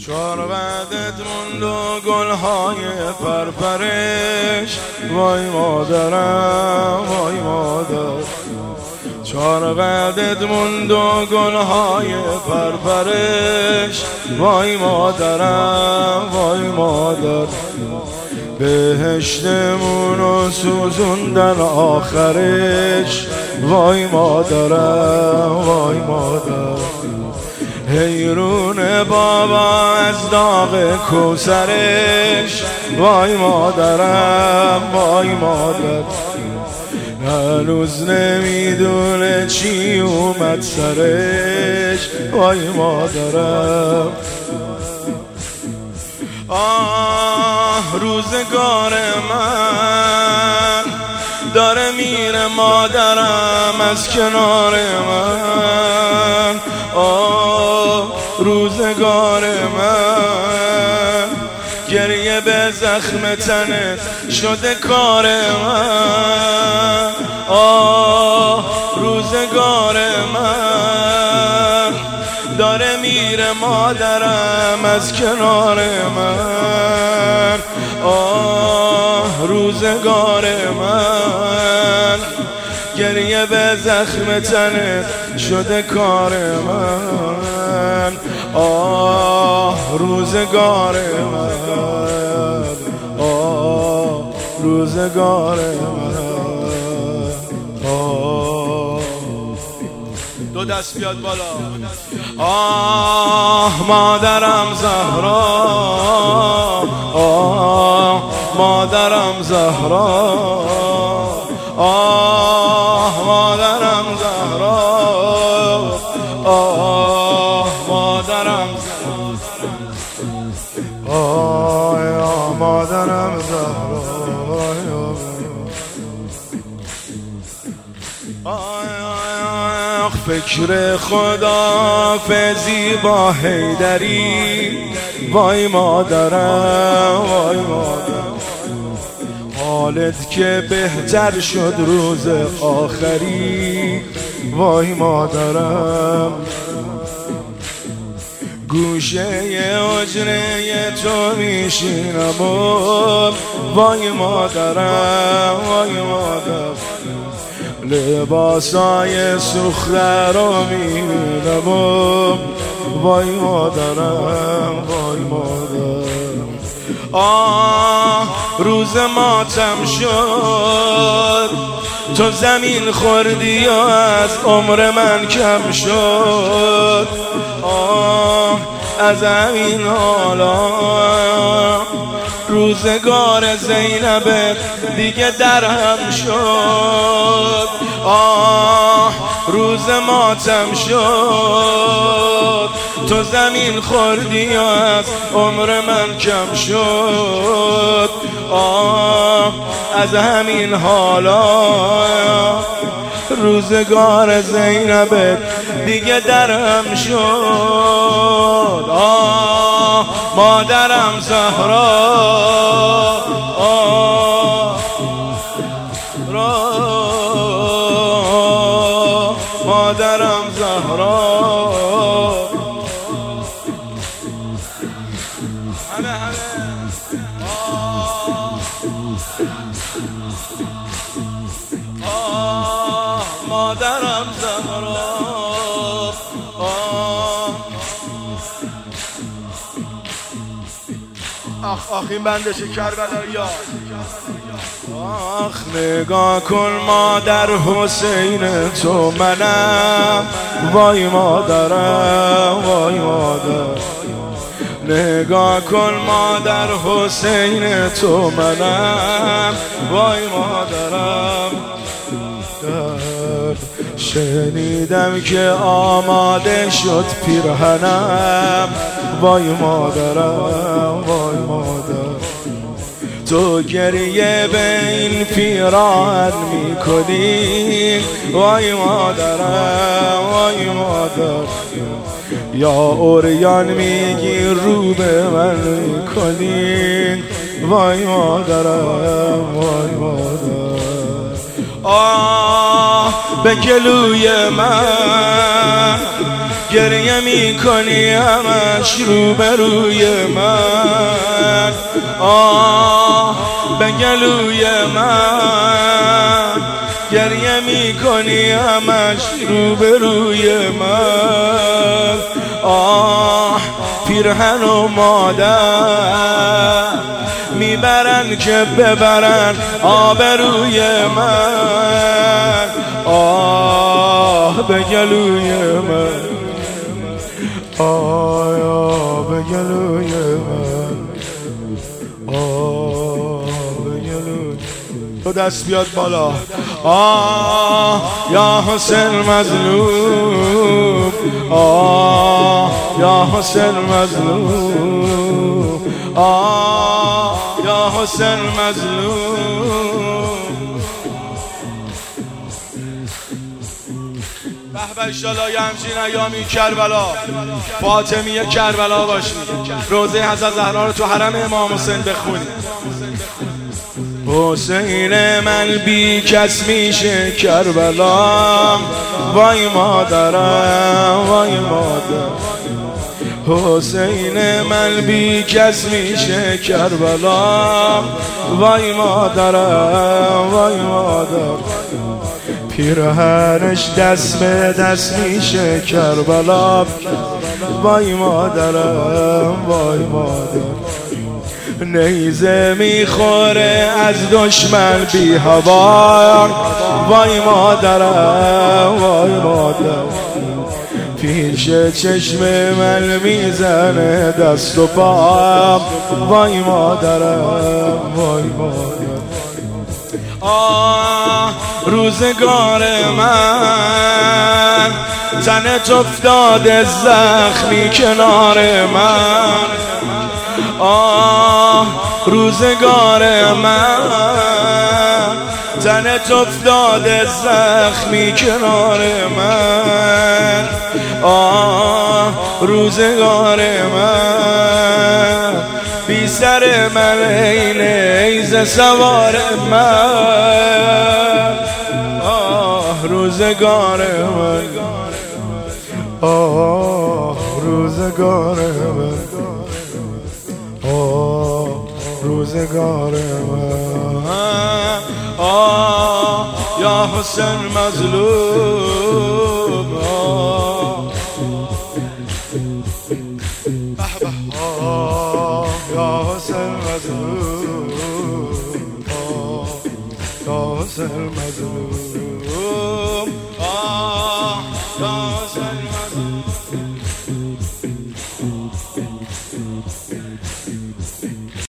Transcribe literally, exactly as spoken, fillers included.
چهار قدت موند و گلهای پرپرش، وای مادرم وای مادر. چهار قدت موند و گلهای پرپرش، وای مادرم وای مادر. بهشتمون و سوزوندن آخرش، وای مادرم وای مادر. حیرون بابا از داغ کوثرش، وای مادرم وای مادر. هنوز نمیدونه چی اومد سرش، وای مادرم. آه روزگار من داره میره مادرم از کنار من. آه روزگار من گریه به زخم تنت شده کار من. آه روزگار من داره میره مادرم از کنار من. آه روزگار من گریه به زخم تنت شده کار من. آه روزگار من، آه روزگار من. آه دو دست بیاد بالا. آه مادرم زهرا، آه مادرم زهرا، آه مادرم زهرا، آه مادرم زهرا، آه یا مادرم زهرا. فکر خداحافظی با حیدری، وای مادرم وای مادر. حالت که بهتر شد روز آخری، وای مادرم. گوشه حجره تو میشینم و وای مادرم وای مادر. لباسای سخره رو میبینم و وای مادرم وای مادر. آه روز ماتم شد، تو زمین خوردی و از عمر من کم شد. آه از همین حالا روزگار زینبت دیگه درهم شد. آه روز ماتم شد، تو زمین خوردی و از عمر من کم شد. آه از همین حالا روزگار زینبت دیگه درهم شد. آه مادرم زهرا، آه را مادرم زهرا. همه همه آه مادرم زهرا. آخ آخ این بندش کربلایی. آخ نگاه کن مادر حسین تو منم، وای مادرم وای مادر. نگاه کن مادر حسین تو منم، وای مادرم. شنیدم که آماده شد پیرهنم، وای مادرم وای مادر. تو گریه به این پیراهن میکنی، وای مادرم وای مادر. یا اوریان میگی رو به من میکنی، وای مادرم وای مادر. آه به گلوی من گریه میکنی همش روبروی من، آه به گلوی من گریه میکنی همش روبروی من، آه پیرهن و مادر میبرن که ببرن آبروی من، آه به گلوی من، آه به گلوی من، آه به گلوی تو دست بیاد بالا. آه یا حسین مظلوم، آه یا حسین مظلوم، آه یا حسین مظلوم. به به انشالله یه همچین ایامی کربلا فاطمیه کربلا باشی، روزه حضرت زهرا رو تو حرم امام حسین بخونی. حسین من بی کس میشه کربلا، وای مادرم وای مادر. حسین من بی کس میشه کربلا، وای مادرم وای مادر. پیرهنش دست به دست میشه کربلا، وای مادرم وای مادر. نیزه میخوره از دشمن بی هوا، وای مادرم وای مادر. پیش چشم من میزنه دست و پا، وای مادرم وای مادر. آه روزگار من تنت افتاده زخمی کنار من، آه روزگار من تنت افتاده زخمی کنار من، آه روزگار من بی سر من این ایزه سوار من، آه روزگار من، آه روزگار من، آه روزگار من، آه یا حسین مظلوم، آه آه یا حسین مظلوم، آه یا حسین مظلوم، آه یا حسین مظلوم.